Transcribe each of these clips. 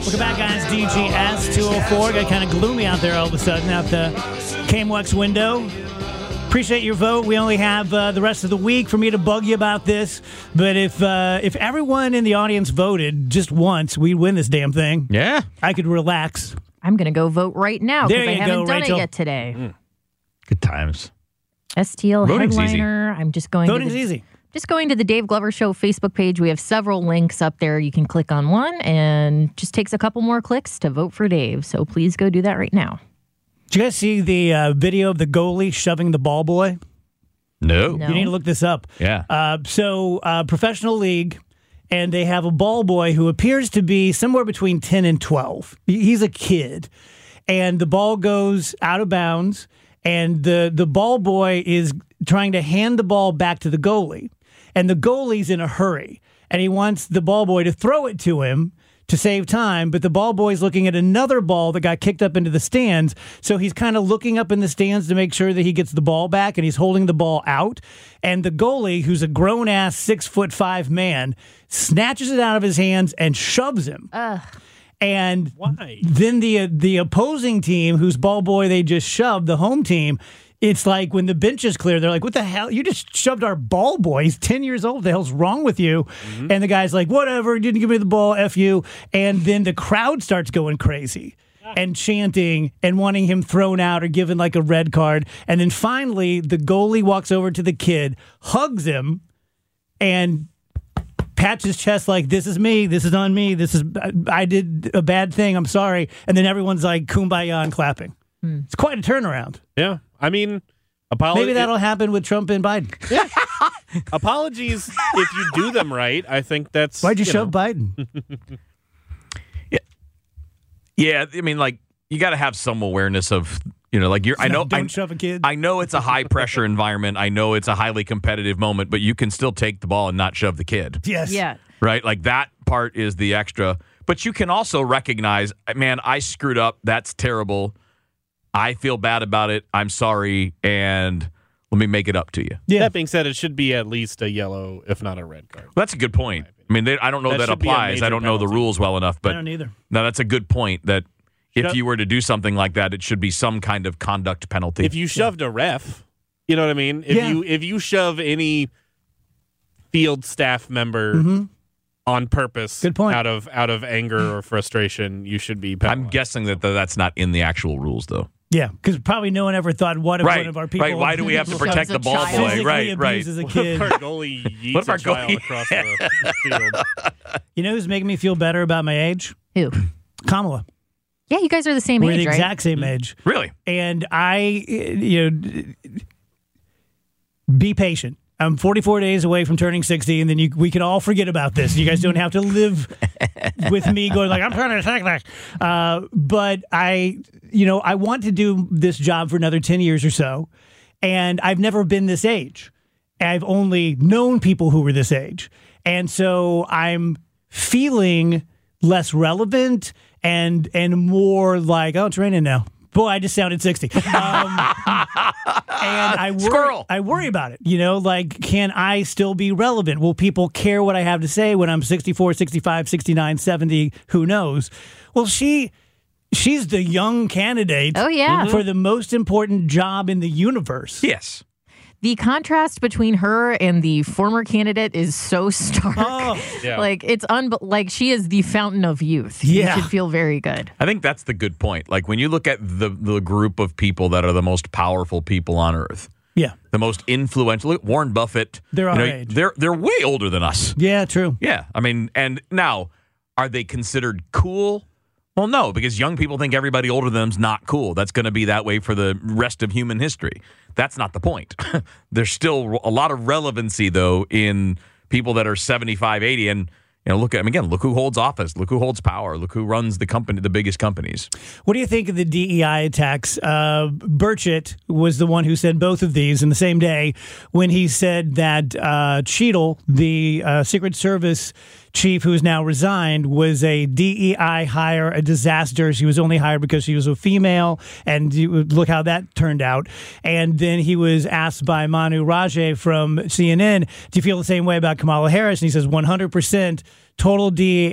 Welcome back, guys. DGS 204. Got kind of gloomy out there all of a sudden out the KMOX window. Appreciate your vote. We only have the rest of the week for me to bug you about this. But if everyone in the audience voted just once, we'd win this damn thing. Yeah. I could relax. I'm going to go vote right now because I haven't done Rachel. it yet today. Good times. STL Voting's headliner. I'm just going. Voting's easy. Just going to the Dave Glover Show Facebook page. We have several links up there. You can click on one, and just takes a couple more clicks to vote for Dave. So please go do that right now. Did you guys see the video of the goalie shoving the ball boy? No. No. You need to look this up. Yeah. So professional league, and they have a ball boy who appears to be somewhere between 10 and 12. He's a kid. And the ball goes out of bounds, and the ball boy is trying to hand the ball back to the goalie. And the goalie's in a hurry, and he wants the ball boy to throw it to him to save time, but the ball boy's looking at another ball that got kicked up into the stands, so he's kind of looking up in the stands to make sure that he gets the ball back, and he's holding the ball out. And the goalie, who's a grown-ass 6'5" man, snatches it out of his hands and shoves him. And Why? then the opposing team, whose ball boy they just shoved, the home team, it's like when the bench is clear, they're like, what the hell? You just shoved our ball boy. He's 10 years old. What the hell's wrong with you? Mm-hmm. And the guy's like, whatever, didn't give me the ball, F you. And then the crowd starts going crazy and chanting and wanting him thrown out or given like a red card. And then finally, the goalie walks over to the kid, hugs him, and pats his chest like, this is me, this is on me, I did a bad thing, I'm sorry. And then everyone's like kumbaya and clapping. It's quite a turnaround. Yeah. I mean, maybe that'll happen with Trump and Biden. Yeah. Apologies if you do them right. I think that's... Why'd you shove Biden? Yeah, I mean, like, you got to have some awareness of, like, Don't shove a kid. I know it's a high-pressure environment. I know it's a highly competitive moment, but you can still take the ball and not shove the kid. Yes. Yeah. Right? Like, that part is the extra. But you can also recognize, man, I screwed up. That's terrible. I feel bad about it. I'm sorry, and let me make it up to you. Yeah. That being said, it should be at least a yellow, if not a red card. Well, that's a good point. I mean, I don't know that should be a applies. major I don't know the penalty. rules well enough, but I don't either. no, that's a good point. That if you were to do something like that, it should be some kind of conduct penalty. If you shoved a ref, you know what I mean? If you shove any field staff member on purpose, Good point. out of anger or frustration, you should be penalized. I'm guessing that that's not in the actual rules, though. Yeah, because probably no one ever thought, what if one of our people... Right. Why do we have to Shoves protect a the ball child. boy? physically Right. abuses a What kid? if our goalie yeets What if our a child goalie- across the field? You know who's making me feel better about my age? Who? Kamala. Yeah, you guys are the same We're age, the right? exact same age. Really? And be patient. I'm 44 days away from turning 60, and then we can all forget about this. You guys don't have to live with me going like, I'm trying to attack that. But I want to do this job for another 10 years or so, and I've never been this age. I've only known people who were this age. And so I'm feeling less relevant and more like, oh, it's raining now. Boy, I just sounded 60. And I worry about it. Like, can I still be relevant? Will people care what I have to say when I'm 64, 65, 69, 70? Who knows? Well, she's the young candidate Oh, yeah. for the most important job in the universe. Yes. The contrast between her and the former candidate is so stark. Oh, Yeah. Like, it's like she is the fountain of youth. Yeah. You should feel very good. I think that's the good point. Like, when you look at the group of people that are the most powerful people on earth, yeah. the most influential, look, Warren Buffett. They're our age. They're way older than us. Yeah, true. Yeah. I mean, and now, are they considered cool? Well, no, because young people think everybody older than them's not cool. That's going to be that way for the rest of human history. That's not the point. There's still a lot of relevancy, though, in people that are 75, 80. And, look who holds office. Look who holds power. Look who runs the biggest companies. What do you think of the DEI attacks? Burchett was the one who said both of these in the same day when he said that Cheadle, the Secret Service chief, who is now resigned, was a DEI hire, a disaster. She was only hired because she was a female, and look how that turned out. And then he was asked by Manu Rajeh from CNN, do you feel the same way about Kamala Harris? And he says 100% total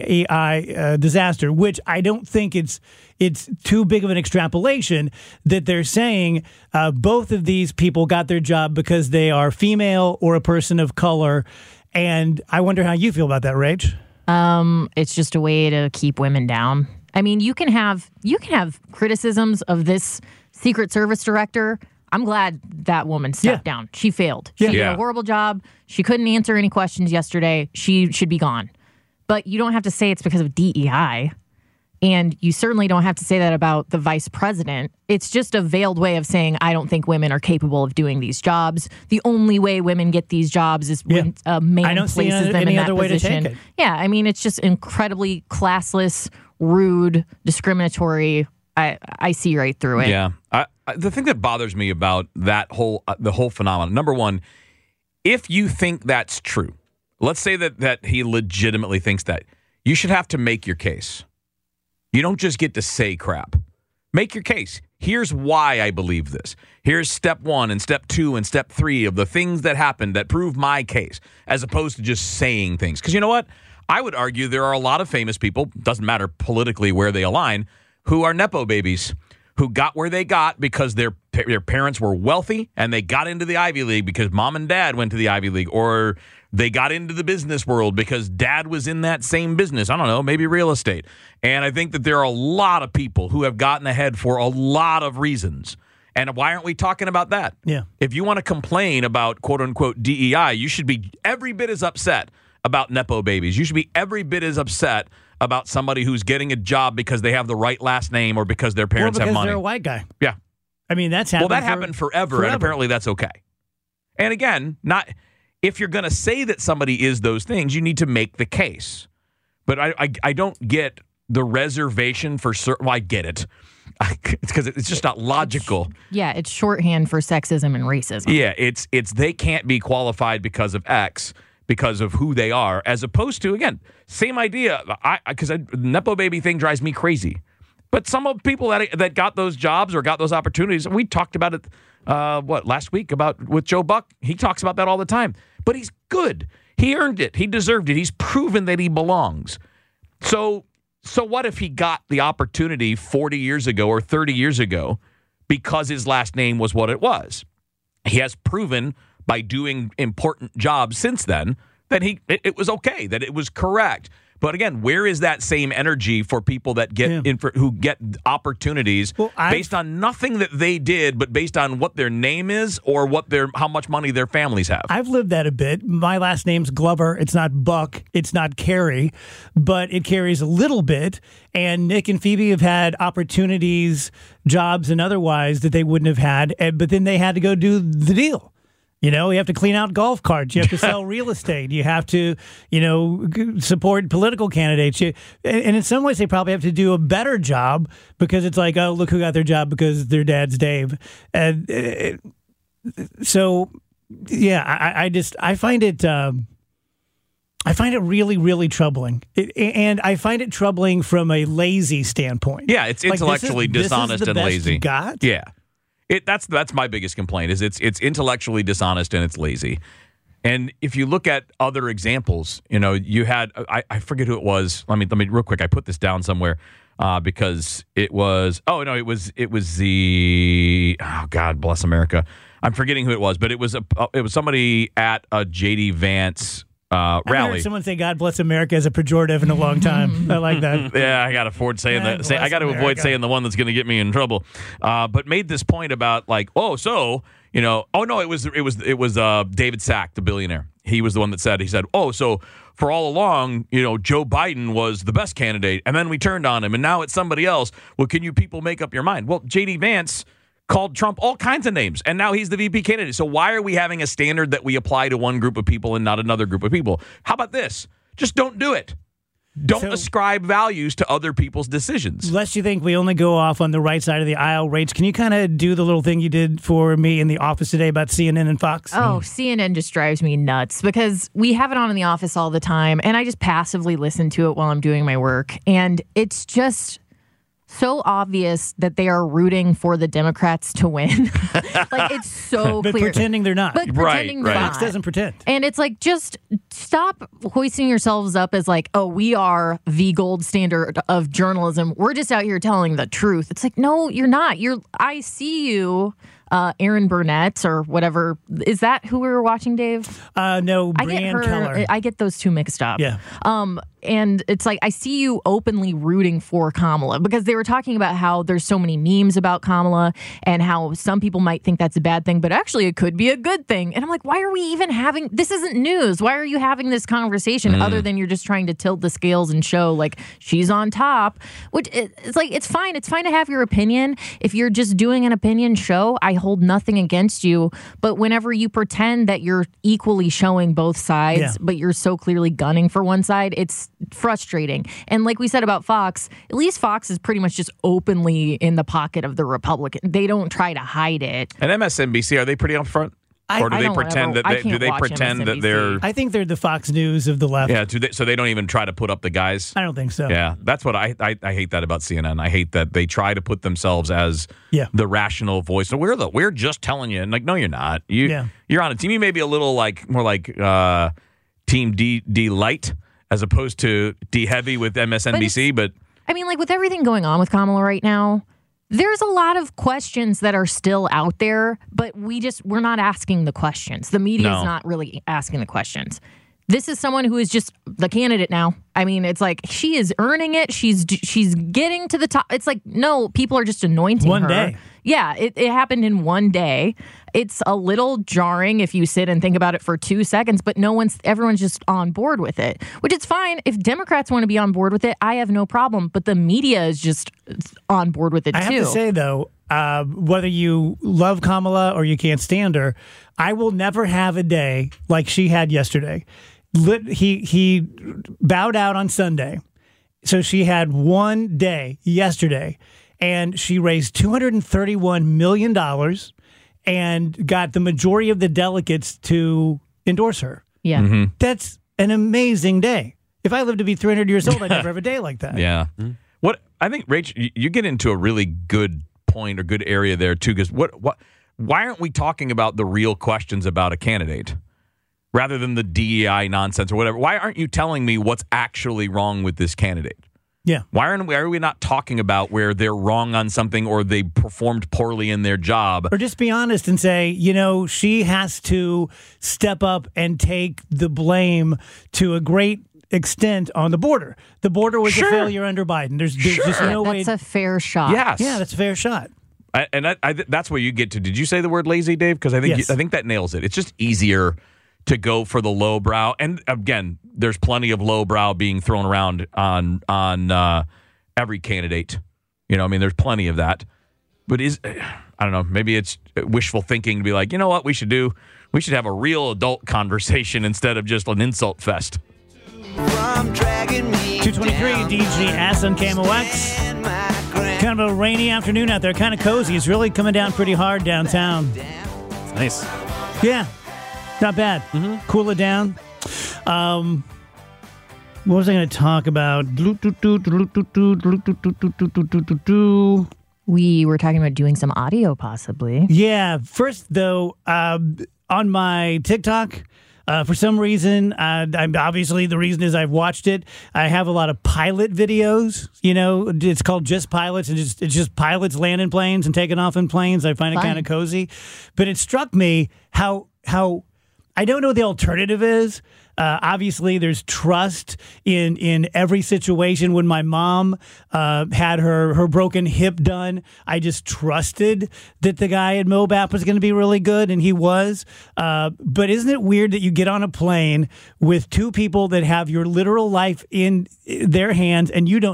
DEI disaster, which I don't think it's too big of an extrapolation that they're saying both of these people got their job because they are female or a person of color. And I wonder how you feel about that, Rach. It's just a way to keep women down. I mean, you can have criticisms of this Secret Service director. I'm glad that woman stepped down. She failed. She did a horrible job. She couldn't answer any questions yesterday. She should be gone. But you don't have to say it's because of DEI. And you certainly don't have to say that about the vice president. It's just a veiled way of saying, I don't think women are capable of doing these jobs. The only way women get these jobs is when a man places them in that position. Yeah, I mean, it's just incredibly classless, rude, discriminatory. I see right through it. Yeah. The thing that bothers me about that the whole phenomenon, number one, if you think that's true, let's say that he legitimately thinks that, you should have to make your case. You don't just get to say crap. Make your case. Here's why I believe this. Here's step 1 and step 2 and step 3 of the things that happened that prove my case, as opposed to just saying things. Because you know what? I would argue there are a lot of famous people, doesn't matter politically where they align, who are Nepo babies, who got where they got because their parents were wealthy and they got into the Ivy League because mom and dad went to the Ivy League, or they got into the business world because dad was in that same business. I don't know, maybe real estate. And I think that there are a lot of people who have gotten ahead for a lot of reasons. And why aren't we talking about that? Yeah. If you want to complain about quote unquote DEI, you should be every bit as upset about Nepo babies. You should be every bit as upset about somebody who's getting a job because they have the right last name or because their parents have money. Because they're a white guy. Yeah. I mean, that's happened. Well, that happened forever, and apparently that's okay. And again, if you're going to say that somebody is those things, you need to make the case. But I don't get the reservation for certain. Well, I get it. It's because it's just not logical. It's shorthand for sexism and racism. Yeah, it's they can't be qualified because of X, because of who they are, as opposed to, again, same idea. Because the Nepo baby thing drives me crazy. But some of people that got those jobs or got those opportunities, we talked about it, last week with Joe Buck. He talks about that all the time. But he's good. He earned it. He deserved it. He's proven that he belongs. So what if he got the opportunity 40 years ago or 30 years ago because his last name was what it was? He has proven by doing important jobs since then that it was okay, that it was correct. But again, where is that same energy for people that get who get opportunities based on nothing that they did, but based on what their name is or how much money their families have? I've lived that a bit. My last name's Glover. It's not Buck. It's not Carey, but it carries a little bit. And Nick and Phoebe have had opportunities, jobs and otherwise that they wouldn't have had, but then they had to go do the deal. You know, you have to clean out golf carts. You have to sell real estate. You have to, support political candidates. And in some ways, they probably have to do a better job because it's like, oh, look who got their job because their dad's Dave. And so, yeah, I find it really, really troubling. And I find it troubling from a lazy standpoint. Yeah, it's intellectually dishonest and lazy. Got? Yeah. That's my biggest complaint is it's intellectually dishonest and it's lazy. And if you look at other examples, you had I forget who it was. Let me real quick. I put this down somewhere because it was it was the God bless America. I'm forgetting who it was, but it was somebody at a JD Vance rally. I heard someone say "God bless America" as a pejorative in a long time. I like that. Yeah, I got to avoid saying that. I got to avoid saying the one that's going to get me in trouble. But made this point about it was David Sack, the billionaire. He was the one that said so for all along, Joe Biden was the best candidate, and then we turned on him, and now it's somebody else. Well, can you people make up your mind? Well, JD Vance called Trump all kinds of names, and now he's the VP candidate. So why are we having a standard that we apply to one group of people and not another group of people? How about this? Just don't do it. Don't So- ascribe values to other people's decisions. Lest you think we only go off on the right side of the aisle, Rach, can you kind of do the little thing you did for me in the office today about CNN and Fox? Oh, CNN just drives me nuts because we have it on in the office all the time, and I just passively listen to it while I'm doing my work. And it's just so obvious that they are rooting for the Democrats to win. Like, it's so but clear. pretending they're not. But pretending they're Fox not. doesn't pretend. And it's like, just stop hoisting yourselves up as like, oh, we are the gold standard of journalism. We're just out here telling the truth. It's like, no, you're not. I see you, Aaron Burnett or whatever. Is that who we were watching, Dave? No, I get Brianne Keller. I get those two mixed up. Yeah. And it's like, I see you openly rooting for Kamala because they were talking about how there's so many memes about Kamala and how some people might think that's a bad thing, but actually it could be a good thing. And I'm like, why are we even having, this isn't news. Why are you having this conversation other than you're just trying to tilt the scales and show like she's on top, which it's like, it's fine. It's fine to have your opinion. If you're just doing an opinion show, I hold nothing against you. But whenever you pretend that you're equally showing both sides, but you're so clearly gunning for one side, it's frustrating. And like we said about Fox, at least Fox is pretty much just openly in the pocket of the Republican. They don't try to hide it. And MSNBC, are they pretty upfront? Or do I they don't pretend ever- that I they can't do they watch pretend that MSNBC. they're I think they're the Fox News of the left. yeah, so they don't even try to put up the guys? I don't think so. Yeah, that's what I hate that about CNN. I hate that they try to put themselves as the rational voice. So we're just telling you, and like, no, you're not. You're on a team. You may be a little more like Team D Light as opposed to D Heavy with MSNBC. But I mean, like with everything going on with Kamala right now, there's a lot of questions that are still out there, but we're not asking the questions. The media is not really asking the questions. This is someone who is just the candidate now. I mean, it's like she is earning it. She's getting to the top. It's like, no, people are just anointing her. One day. Yeah, it happened in one day. It's a little jarring if you sit and think about it for 2 seconds, but everyone's just on board with it, which is fine. If Democrats want to be on board with it, I have no problem. But the media is just on board with it, I too. have to say, though, whether you love Kamala or you can't stand her, I will never have a day like she had yesterday. He bowed out on Sunday, so she had one day yesterday, and she raised $231 million and got the majority of the delegates to endorse her. Yeah. Mm-hmm. That's an amazing day. If I lived to be 300 years old, I'd never have a day like that. yeah, what I think, Rach, you get into a really good point or good area there too. Because why aren't we talking about the real questions about a candidate? Rather than the DEI nonsense or whatever, why aren't you telling me what's actually wrong with this candidate? Yeah. Why are we not talking about where they're wrong on something or they performed poorly in their job? Or just be honest and say, she has to step up and take the blame to a great extent on the border. The border was a failure under Biden. There's just no way. That's a fair shot. Yes. Yeah, that's a fair shot. That's where you get to. Did you say the word lazy, Dave? Because I think Yes. I think that nails it. It's just easier to go for the lowbrow. And again, there's plenty of lowbrow being thrown around on every candidate. There's plenty of that. But I don't know, maybe it's wishful thinking to be like, you know what we should do? We should have a real adult conversation instead of just an insult fest. 223 DGS on KMOX. Kind of a rainy afternoon out there, kind of cozy. It's really coming down pretty hard downtown. Nice. Yeah, not bad. Cool it down. What was I going to talk about? We were talking about doing some audio, possibly. Yeah. First, though, on my TikTok, for some reason, I'm obviously the reason is I've watched it. I have a lot of pilot videos. It's called Just Pilots, and it's just pilots landing planes and taking off in planes. I find it kind of cozy, but it struck me how I don't know what the alternative is. Obviously, there's trust in every situation. When my mom had her broken hip done, I just trusted that the guy at Mobap was going to be really good, and he was. But isn't it weird that you get on a plane with two people that have your literal life in their hands, and you don't know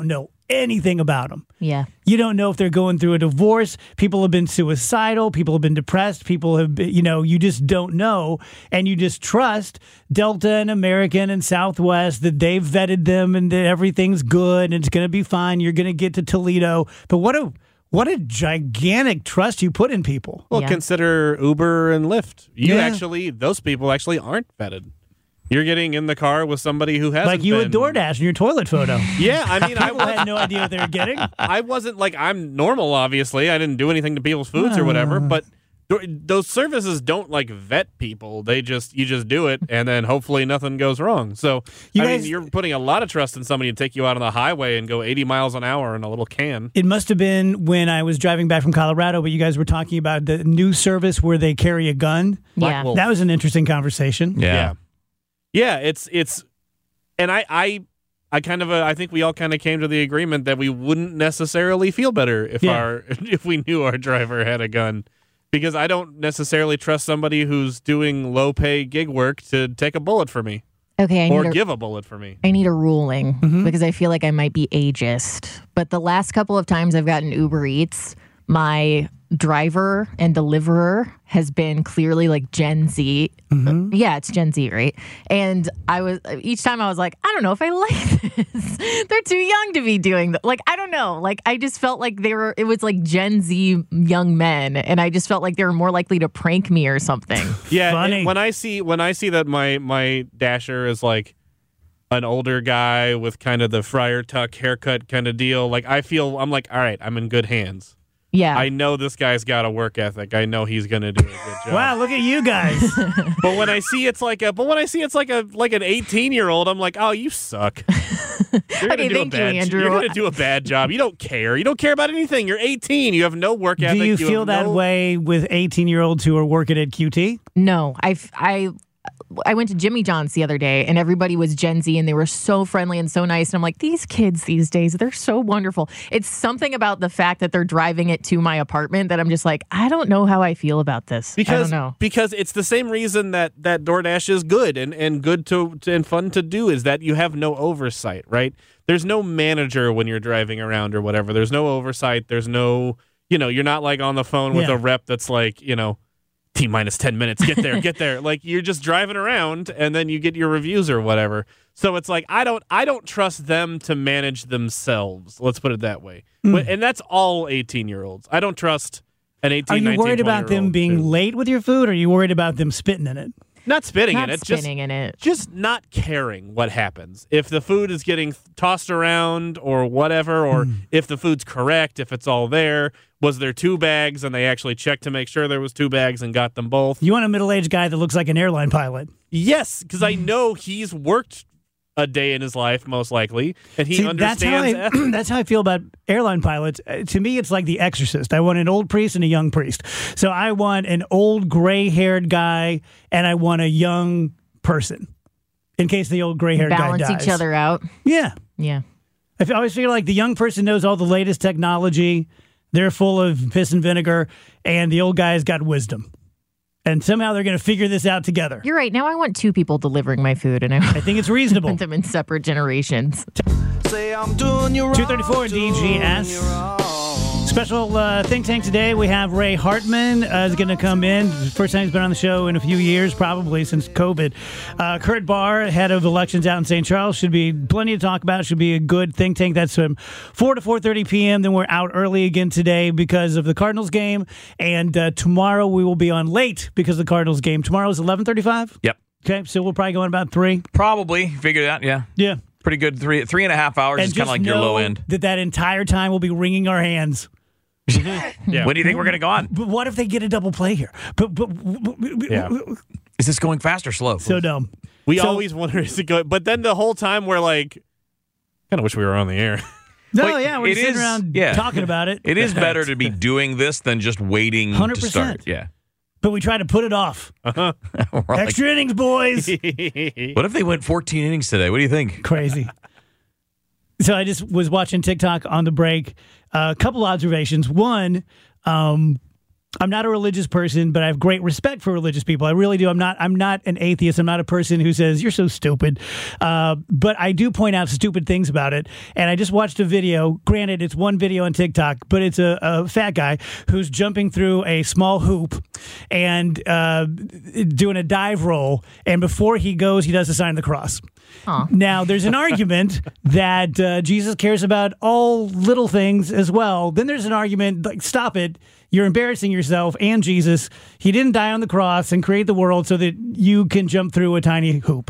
anything about them. Yeah. You don't know if they're going through a divorce. People have been suicidal. People have been depressed. People have been, you just don't know. And you just trust Delta and American and Southwest that they've vetted them and that everything's good and it's going to be fine. You're going to get to Toledo. But what a gigantic trust you put in people. Well, Yeah. consider Uber and Lyft. Those people actually aren't vetted. You're getting in the car with somebody who hasn't Like you been. at DoorDash in your toilet photo. Yeah, I mean, People had no idea what they were getting. I wasn't like, I'm normal, obviously. I didn't do anything to people's foods or whatever, but those services don't like vet people. You just do it, and then hopefully nothing goes wrong. So, you're putting a lot of trust in somebody to take you out on the highway and go 80 miles an hour in a little can. It must have been when I was driving back from Colorado, but you guys were talking about the new service where they carry a gun. Yeah. Wolf. That was an interesting conversation. Yeah, it's, and I think we all kind of came to the agreement that we wouldn't necessarily feel better if we knew our driver had a gun, because I don't necessarily trust somebody who's doing low pay gig work to take a bullet for me Okay. or give a bullet for me. I need a ruling because I feel like I might be ageist. But the last couple of times I've gotten Uber Eats, my driver and deliverer has been clearly like Gen Z. Yeah, it's Gen Z, right? And each time I was like, I don't know if I like this. They're too young to be doing that. Like, I don't know. Like, I just felt like it was like Gen Z young men. And I just felt like they were more likely to prank me or something. Yeah. Funny. When I see that my Dasher is like an older guy with kind of the Friar Tuck haircut kind of deal, like I'm like, all right, I'm in good hands. Yeah. I know this guy's got a work ethic. I know he's going to do a good job. Wow, look at you guys. But when I see it's like an 18-year-old, I'm like, oh, you suck. You're Okay, thank you, Andrew. You're going to do a bad job. You don't care. You don't care about anything. You're 18. You have no work ethic. Do you feel that way with 18-year-olds who are working at QT? No, I went to Jimmy John's the other day and everybody was Gen Z and they were so friendly and so nice. And I'm like, these kids these days, they're so wonderful. It's something about the fact that they're driving it to my apartment that I'm just like, I don't know how I feel about this. I don't know. Because it's the same reason that DoorDash is good and good to and fun to do, is that you have no oversight, right? There's no manager when you're driving around or whatever. There's no oversight. There's no, you're not like on the phone with a rep that's like, T-minus 10 minutes, get there. Like, you're just driving around and then you get your reviews or whatever. So it's like, I don't trust them to manage themselves. Let's put it that way. And that's all 18-year-olds. I don't trust an 18, 19, Are you worried about them 20-year-old being too. late with your food, or are you worried about them spitting in it? Not spitting Not in it. spinning in it. Just not caring what happens. If the food is getting tossed around or whatever, or if the food's correct, if it's all there. Was there 2 bags and they actually checked to make sure there was 2 bags and got them both? You want a middle-aged guy that looks like an airline pilot. Yes, because I know he's worked a day in his life, most likely, and he understands ethics. That's how I feel about airline pilots. To me, it's like The Exorcist. I want an old priest and a young priest. So I want an old gray-haired guy and I want a young person in case the old gray-haired guy dies. Balance each other out. Yeah. Yeah. I always feel like the young person knows all the latest technology. They're full of piss and vinegar, and the old guy's got wisdom. And somehow they're going to figure this out together. You're right. Now I want 2 people delivering my food, and I I think it's reasonable. want them in separate generations. Say I'm doing you wrong. 234 DGS. Special think tank today. We have Ray Hartman is going to come in. First time he's been on the show in a few years, probably since COVID. Kurt Barr, head of elections out in St. Charles. Should be plenty to talk about. Should be a good think tank. That's from 4 to 4:30 p.m. Then we're out early again today because of the Cardinals game. And tomorrow we will be on late because of the Cardinals game. Tomorrow is 11:35? Yep. Okay, so we'll probably go in about 3. Probably. Figured it out, yeah. Yeah. Pretty good. 3.5 hours is kind of like your low end. That entire time we'll be wringing our hands. Yeah. When do you think we're going to go on? But what if they get a double play here? Yeah. Is this going fast or slow? So dumb. We So- always wonder, is it good? But then the whole time we're like, kind of wish we were on the air. No, Wait, yeah, we're it sitting is- around yeah. talking about it. It is better to be doing this than just waiting 100%. to start. Yeah. But we try to put it off. We're like, Extra innings, boys. what if they went 14 innings today? What do you think? Crazy. So I just was watching TikTok on the break. A couple observations. One, I'm not a religious person, but I have great respect for religious people. I really do. I'm not an atheist. I'm not a person who says, you're so stupid. But I do point out stupid things about it. And I just watched a video. Granted, it's one video on TikTok, but it's a fat guy who's jumping through a small hoop and doing a dive roll. And before he goes, he does the sign of the cross. Huh. Now, there's an argument that Jesus cares about all little things as well. Then there's an argument, like, stop it. You're embarrassing yourself and Jesus. He didn't die on the cross and create the world so that you can jump through a tiny hoop.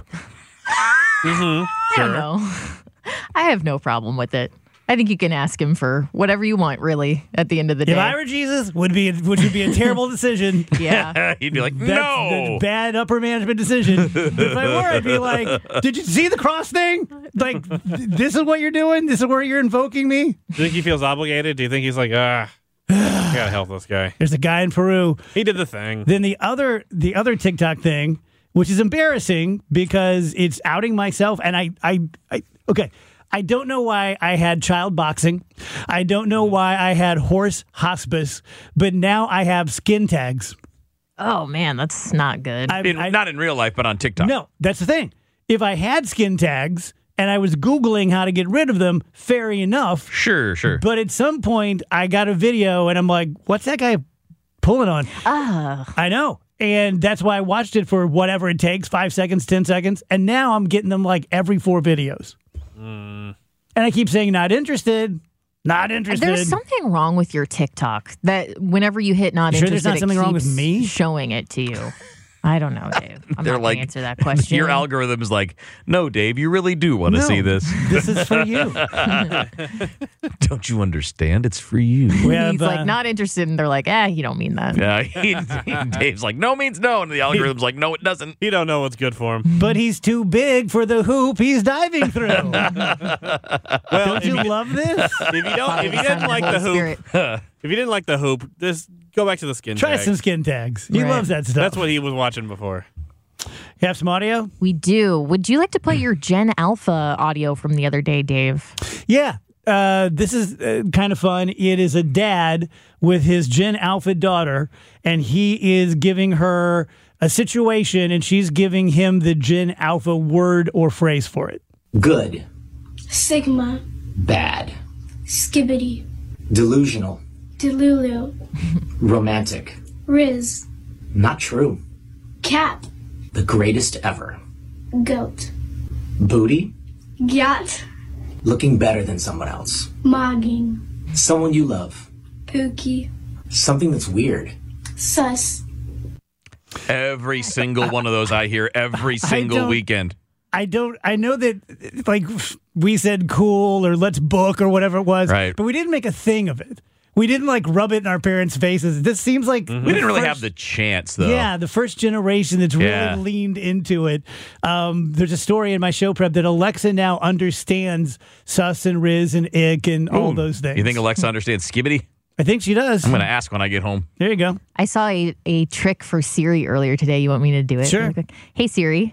I don't know. I have no problem with it. I think you can ask him for whatever you want, really, at the end of the day. If I were Jesus, would be a terrible decision. Yeah. He'd be like, That's no. a bad upper management decision. If I were, I'd be like, did you see the cross thing? Like, this is what you're doing? This is where you're invoking me? Do you think he feels obligated? Do you think he's like, gotta help this guy? There's a guy in Peru. He did the thing. Then the other TikTok thing, which is embarrassing because it's outing myself, and okay. I don't know why I had child boxing. I don't know why I had horse hospice, but now I have skin tags. Oh, man, that's not good. Not in real life, but on TikTok. No, that's the thing. If I had skin tags and I was Googling how to get rid of them, fair enough. Sure. But at some point, I got a video and I'm like, what's that guy pulling on? I know. And that's why I watched it for whatever it takes, 5 seconds, 10 seconds. And now I'm getting them like every 4 videos. And I keep saying, not interested. There's something wrong with your TikTok that whenever you hit not interested, there's not something wrong with me showing it to you. I don't know, Dave. I'm They're not like, going to answer that question. Your algorithm is like, no, Dave, you really do want to see this. This is for you. Don't you understand? It's for you. He's like, not interested. And they're like, you don't mean that. Yeah, Dave's like, no means no. And the algorithm's like, no, it doesn't. He don't know what's good for him. But he's too big for the hoop he's diving through. Well, Don't you love this? If you didn't like the hoop, if you didn't like the hoop, just go back to the skin Try tag. some skin tags. He Right. loves that stuff. That's what he was watching before. You have some audio? We do. Would you like to play your Gen Alpha audio from the other day, Dave? Yeah. This is kind of fun. It is a dad with his Gen Alpha daughter, and he is giving her a situation, and she's giving him the Gen Alpha word or phrase for it. Good. Sigma. Bad. Skibbity. Delusional. Delulu. Romantic. Riz. Not true. Cap. The greatest ever. Goat. Booty. Yacht. Looking better than someone else. Mogging. Someone you love. Pookie. Something that's weird. Sus. Every single one of those I hear every single weekend. I know that, like, we said cool or let's book or whatever it was, Right. but we didn't make a thing of it. We didn't, like, rub it in our parents' faces. This seems like... We didn't really have the chance, though. Yeah, the first generation that's really Yeah. leaned into it. There's a story in my show prep that Alexa now understands sus and riz and ick and all those things. You think Alexa understands skibbity? I think she does. I'm going to ask when I get home. There you go. I saw a trick for Siri earlier today. You want me to do it? Sure. Really quick? Hey, Siri.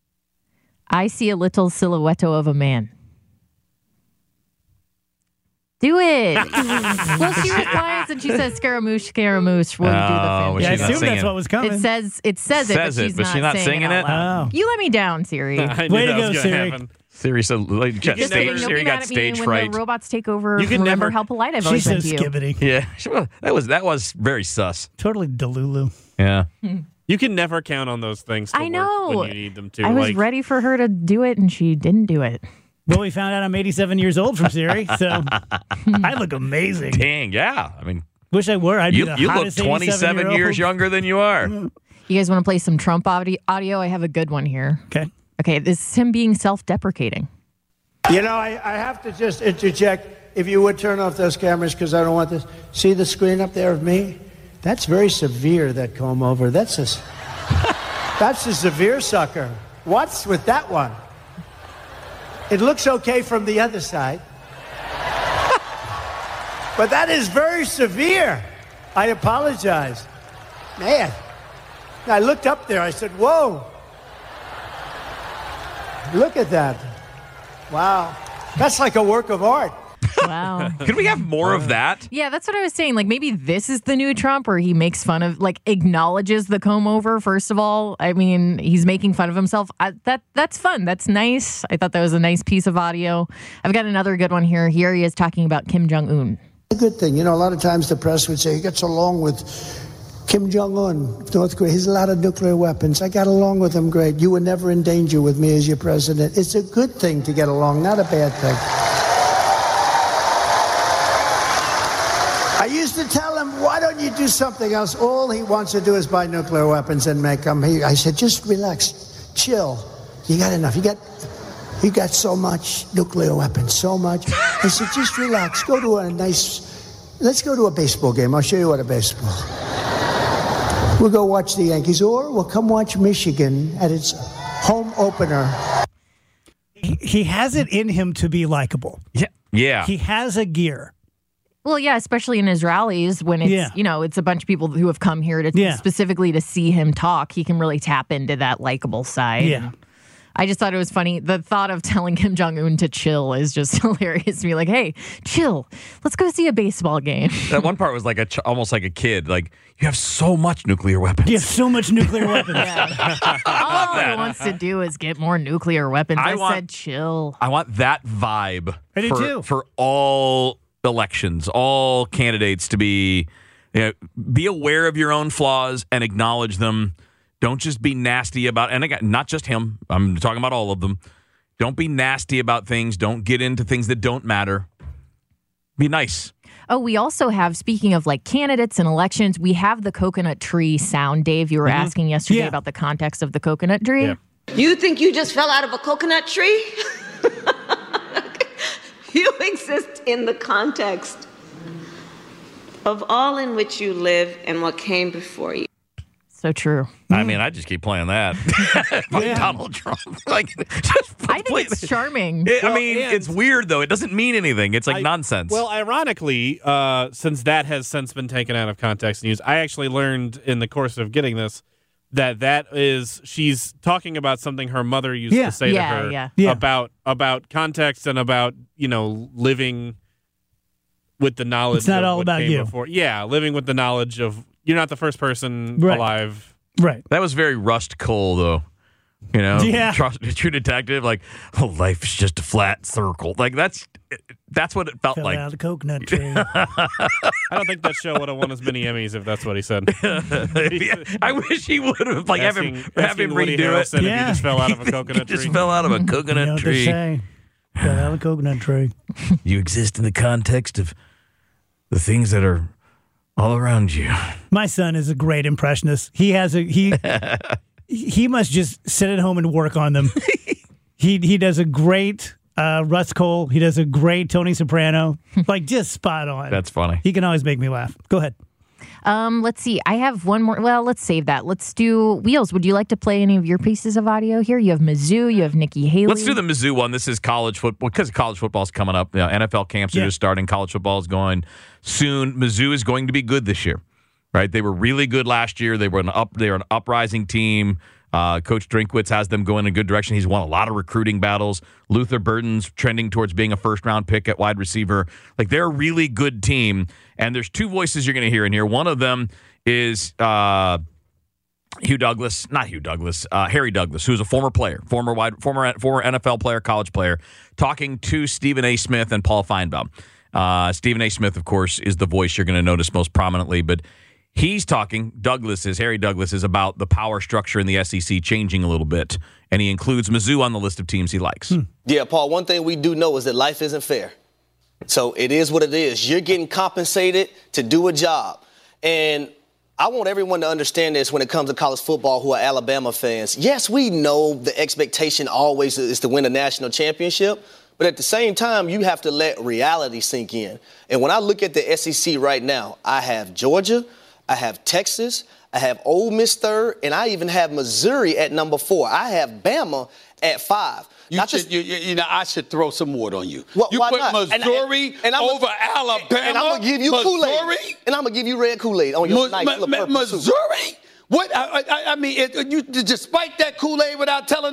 I see a little silhouette of a man. Do it. Well, she replies and she says, Scaramouche, Scaramouche, will you do the Oh, fantasy? Yeah, I she's not assume that's singing. what was coming. It says it, but she's not singing it. Out loud. Oh. You let me down, Siri. I knew Way to that was go, gonna Siri. happen. Siri said, like, got Just stage, kidding. Don't Siri be got mad at me stage when fright. the robots take over. You can Remember never- how polite I've She always been says to you. skibbity. Yeah, well, that was very sus. Totally delulu. Yeah. You can never count on those things to I work know. when you need them to. I was like, ready for her to do it, and she didn't do it. Well, we found out I'm 87 years old from Siri, so I look amazing. Dang, yeah. I mean, Wish I were. I'd be you the look hottest 27 87-year-old. years younger than you are. You guys want to play some Trump audio? I have a good one here. Okay. Okay, this is him being self-deprecating. You know, I have to just interject. If you would turn off those cameras, because I don't want this. See the screen up there of me? That's very severe, that comb over. That's a severe sucker. What's with that one? It looks okay from the other side. But that is very severe. I apologize. Man, I looked up there. I said, whoa. Look at that. Wow. That's like a work of art. Wow. Could we have more of that? Yeah, that's what I was saying. Like, maybe this is the new Trump, where he makes fun of, like, acknowledges the comb over, first of all. I mean, he's making fun of himself. That's fun. That's nice. I thought that was a nice piece of audio. I've got another good one here. Here he is talking about Kim Jong-un. A good thing. You know, a lot of times the press would say he gets along with Kim Jong-un, North Korea. He has a lot of nuclear weapons. I got along with him great. You were never in danger with me as your president. It's a good thing to get along, not a bad thing. I used to tell him, why don't you do something else? All he wants to do is buy nuclear weapons and make them. I said, just relax, chill. You got enough. You got so much nuclear weapons, so much. I said, just relax. Let's go to a baseball game. I'll show you what a baseball. We'll go watch the Yankees, or we'll come watch Michigan at its home opener. He has it in him to be likable. Yeah. He has a gear. Well, yeah, especially in his rallies when it's, it's a bunch of people who have come here to specifically to see him talk. He can really tap into that likable side. Yeah. And I just thought it was funny. The thought of telling Kim Jong-un to chill is just hilarious to me. Like, hey, chill. Let's go see a baseball game. That one part was like almost like a kid. Like, you have so much nuclear weapons. You have so much nuclear weapons. All he wants to do is get more nuclear weapons. I said chill. I want that vibe I do too. For all elections, all candidates to be aware of your own flaws and acknowledge them. Don't just be nasty about, and again, not just him, I'm talking about all of them. Don't be nasty about things. Don't get into things that don't matter. Be nice. Oh, we also have, speaking of like candidates and elections, we have the coconut tree sound. Dave, you were asking yesterday about the context of the coconut tree. Yeah. You think you just fell out of a coconut tree? You exist in the context of all in which you live and what came before you. So true. I mean, I just keep playing that. Donald Trump. I think it's charming. It's weird, though. It doesn't mean anything. It's like nonsense. Well, ironically, since that has since been taken out of context and used, I actually learned in the course of getting this that is, she's talking about something her mother used to say to her about context and about, living with the knowledge it's not of all what about came you. before. Yeah, living with the knowledge of you're not the first person alive. Right. That was very Rust Cole, though. Yeah. True Detective, like, life is just a flat circle. Like, that's what it felt Fell like. out of the coconut tree. I don't think that show would have won as many Emmys if that's what he said. I wish he would have, like, have him Woody redo it. If he just fell out of a coconut tree. Just fell out of a coconut tree. Fell out of the coconut tree. You exist in the context of the things that are all around you. My son is a great impressionist. He must just sit at home and work on them. He does a great Russ Cole. He does a great Tony Soprano. Like, just spot on. That's funny. He can always make me laugh. Go ahead. Let's see. I have one more. Well, let's save that. Let's do Wheels. Would you like to play any of your pieces of audio here? You have Mizzou. You have Nikki Haley. Let's do the Mizzou one. This is college football because college football is coming up. NFL camps are just starting. College football is going soon. Mizzou is going to be good this year, right? They were really good last year. They were an uprising team. Coach Drinkwitz has them going in a good direction. He's won a lot of recruiting battles. Luther Burden's trending towards being a first-round pick at wide receiver. Like, they're a really good team. And there's two voices you're going to hear in here. One of them is Harry Douglas, who's a former player, former NFL player, college player, talking to Stephen A. Smith and Paul Feinbaum. Stephen A. Smith, of course, is the voice you're going to notice most prominently, but he's talking, Harry Douglas is about the power structure in the SEC changing a little bit, and he includes Mizzou on the list of teams he likes. Yeah, Paul, one thing we do know is that life isn't fair. So it is what it is. You're getting compensated to do a job. And I want everyone to understand this when it comes to college football who are Alabama fans. Yes, we know the expectation always is to win a national championship, but at the same time, you have to let reality sink in. And when I look at the SEC right now, I have Georgia, I have Texas, I have Ole Miss third, and I even have Missouri at number 4. I have Bama at 5. I should throw some wood on you. Why put not? Missouri over Alabama. And I'm going to give you Kool-Aid. And I'm going to give you red Kool-Aid on your nice little purple Missouri? suit. What? I mean, despite that Kool-Aid without telling us,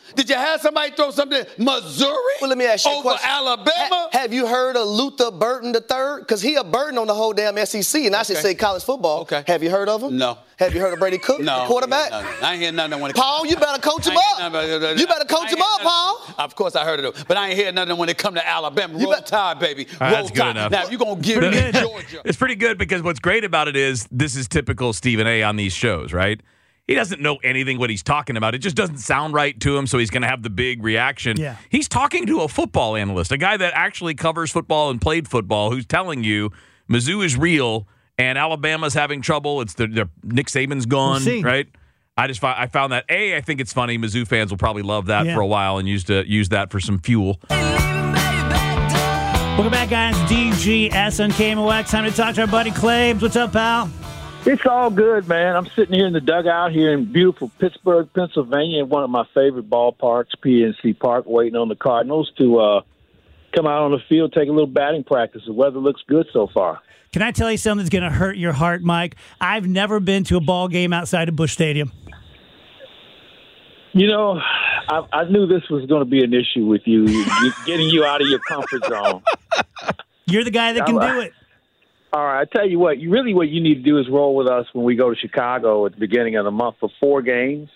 Did you have somebody throw something Missouri Well, let me ask you a over question. Alabama? Have you heard of Luther Burton III? Because he a burden on the whole damn SEC, and I should say college football. Okay. Have you heard of him? No. Have you heard of Brady Cook, No. the quarterback? No. I ain't hear nothing when it Paul, you better coach him up. You better coach him up, Paul. Of course I heard of it, but I ain't hear nothing when it come to Alabama. Roll Tide, baby. All right, Roll that's good Tide. enough. Now, if you're going to give me Georgia. It's pretty good because what's great about it is this is typical Stephen A. on these shows, right? He doesn't know anything what he's talking about. It just doesn't sound right to him, so he's going to have the big reaction. Yeah. He's talking to a football analyst, a guy that actually covers football and played football, who's telling you Mizzou is real and Alabama's having trouble. It's the Nick Saban's gone, right? I found that, I think it's funny. Mizzou fans will probably love that for a while and use that for some fuel. Welcome back, guys. DGS on KMOX. Time to talk to our buddy Claibs. What's up, pal? It's all good, man. I'm sitting here in the dugout here in beautiful Pittsburgh, Pennsylvania, in one of my favorite ballparks, PNC Park, waiting on the Cardinals to come out on the field, take a little batting practice. The weather looks good so far. Can I tell you something that's going to hurt your heart, Mike? I've never been to a ball game outside of Busch Stadium. You know, I knew this was going to be an issue with you, getting you out of your comfort zone. You're the guy that can do it. All right, I tell you what you need to do is roll with us when we go to Chicago at the beginning of the month for 4 games.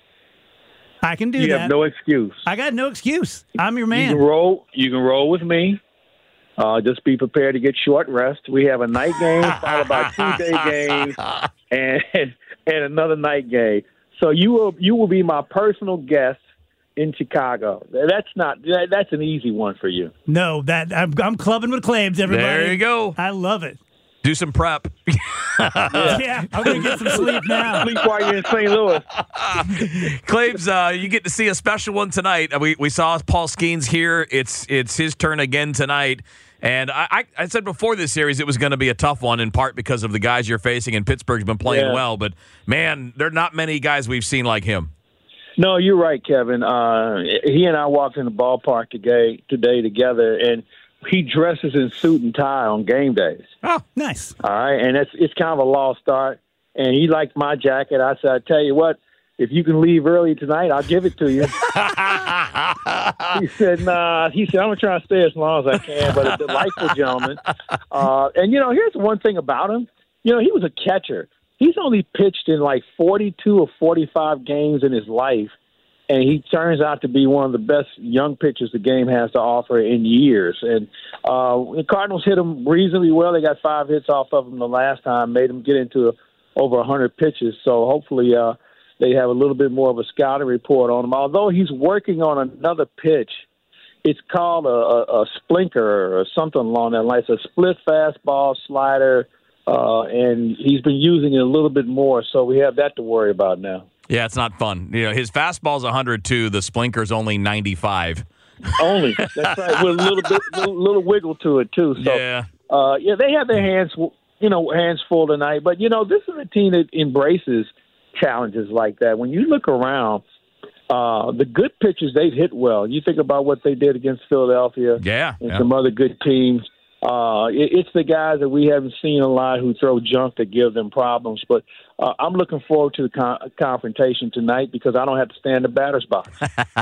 I can do that. You have no excuse. I got no excuse. I'm your man. You can roll with me. Just be prepared to get short rest. We have a night game, followed by 2-day games, and another night game. So you will be my personal guest in Chicago. That's an easy one for you. No, I'm clubbing with Claibs, everybody. There you go. I love it. Do some prep. Yeah, I'm going to get some sleep now. Sleep while you're in St. Louis. Claibs, you get to see a special one tonight. We saw Paul Skeens here. It's his turn again tonight. And I said before this series it was going to be a tough one, in part because of the guys you're facing, and Pittsburgh's been playing well. But, man, there are not many guys we've seen like him. No, you're right, Kevin. He and I walked in the ballpark today together, and he dresses in suit and tie on game days. Oh, nice. All right, and it's kind of a lost art. And he liked my jacket. I said, I tell you what, if you can leave early tonight, I'll give it to you. He said, nah. He said, I'm going to try to stay as long as I can, but a delightful gentleman. And, here's one thing about him. He was a catcher. He's only pitched in like 42 or 45 games in his life, and he turns out to be one of the best young pitchers the game has to offer in years. And the Cardinals hit him reasonably well. They got 5 hits off of him the last time, made him get into over 100 pitches. So hopefully they have a little bit more of a scouting report on him. Although he's working on another pitch, it's called a splinker or something along that line. It's a split fastball slider. And he's been using it a little bit more, so we have that to worry about now. Yeah, it's not fun. His fastball's 102, the splinker's only 95. Only, that's right, with a little wiggle to it too. So, they have their hands full tonight. But this is a team that embraces challenges like that. When you look around, the good pitchers, they've hit well. You think about what they did against Philadelphia, and some other good teams. It's the guys that we haven't seen a lot who throw junk that give them problems. But I'm looking forward to the confrontation tonight because I don't have to stand in the batter's box.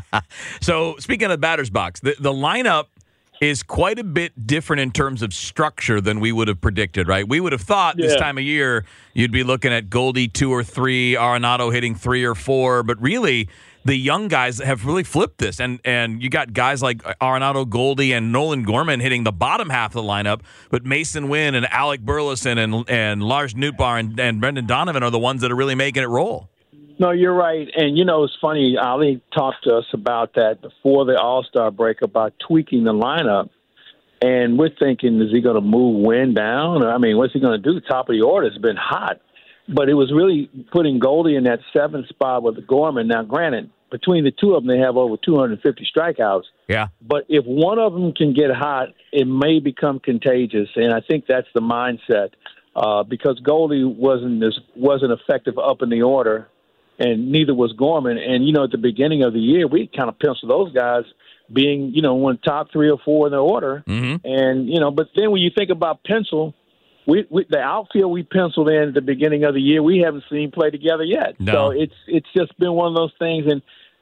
So speaking of the batter's box, the lineup is quite a bit different in terms of structure than we would have predicted, right? We would have thought this time of year you'd be looking at Goldie 2 or 3, Arenado hitting 3 or 4, but really the young guys have really flipped this, and you got guys like Arenado, Goldie, and Nolan Gorman hitting the bottom half of the lineup, but Mason Wynn and Alec Burleson and Lars Nootbaar and Brendan Donovan are the ones that are really making it roll. No, you're right. And, it's funny, Ali talked to us about that before the All-Star break about tweaking the lineup. And we're thinking, is he going to move Wynn down? I mean, what's he going to do? The top of the order has been hot. But it was really putting Goldie in that 7th spot with Gorman. Now, granted, between the two of them, they have over 250 strikeouts. Yeah. But if one of them can get hot, it may become contagious. And I think that's the mindset because Goldie wasn't effective up in the order, and neither was Gorman. And, at the beginning of the year, we kind of penciled those guys being, one top 3 or 4 in the order. Mm-hmm. And, but then when you think about pencil, the outfield we penciled in at the beginning of the year, we haven't seen play together yet. No. So it's just been one of those things. And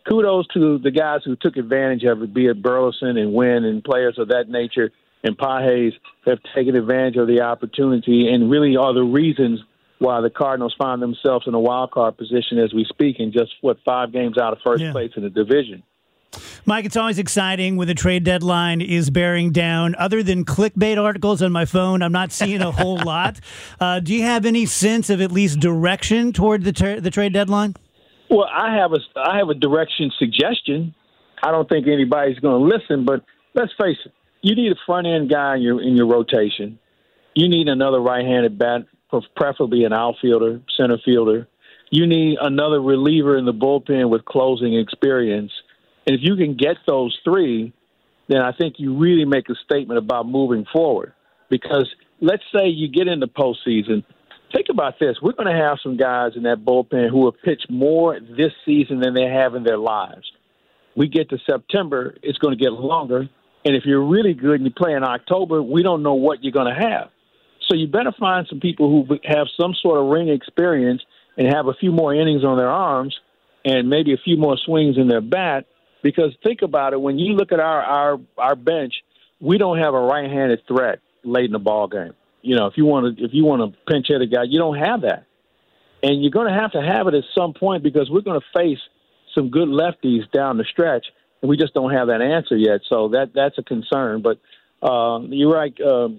kudos to the guys who took advantage of it, be it Burleson and Wynn and players of that nature, and Pages have taken advantage of the opportunity and really are the reasons why the Cardinals find themselves in a wild card position as we speak, and just 5 games out of first place in the division. Mike, it's always exciting when the trade deadline is bearing down. Other than clickbait articles on my phone, I'm not seeing a whole lot. Do you have any sense of at least direction toward the trade deadline? Well, I have a direction suggestion. I don't think anybody's going to listen, but let's face it. You need a front-end guy in your rotation. You need another right-handed bat, preferably an outfielder, center fielder. You need another reliever in the bullpen with closing experience. And if you can get those 3, then I think you really make a statement about moving forward. Because let's say you get into postseason. Think about this. We're going to have some guys in that bullpen who have pitched more this season than they have in their lives. We get to September, it's going to get longer. And if you're really good and you play in October, we don't know what you're going to have. So you better find some people who have some sort of ring experience and have a few more innings on their arms and maybe a few more swings in their bat. Because think about it, when you look at our bench, we don't have a right-handed threat late in the ball game. You know, if you want to pinch hit a guy, you don't have that, and you're going to have it at some point because we're going to face some good lefties down the stretch, and we just don't have that answer yet. So that's a concern. But you're right.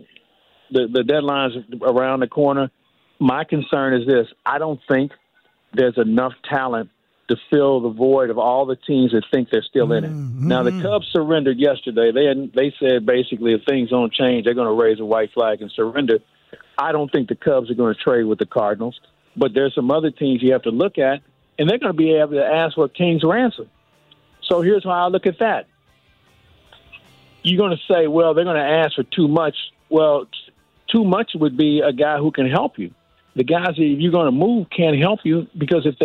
The deadline's around the corner. My concern is this: I don't think there's enough talent to fill the void of all the teams that think they're still in it. Mm-hmm. Now, the Cubs surrendered yesterday. They said basically if things don't change, they're going to raise a white flag and surrender. I don't think the Cubs are going to trade with the Cardinals, but there's some other teams you have to look at, and they're going to be able to ask for King's ransom. So here's how I look at that. You're going to say, well, they're going to ask for too much. Well, too much would be a guy who can help you. The guys that you're going to move can't help you because if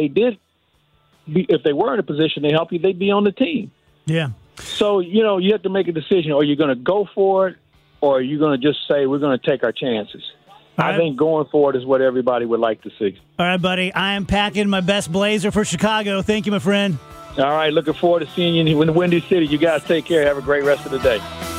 they were in a position to help you, they'd be on the team. Yeah. So, you have to make a decision. Are you going to go for it, or are you going to just say we're going to take our chances? I think going for it is what everybody would like to see. All right, buddy. I am packing my best blazer for Chicago. Thank you, my friend. All right. Looking forward to seeing you in Windy City. You guys take care. Have a great rest of the day.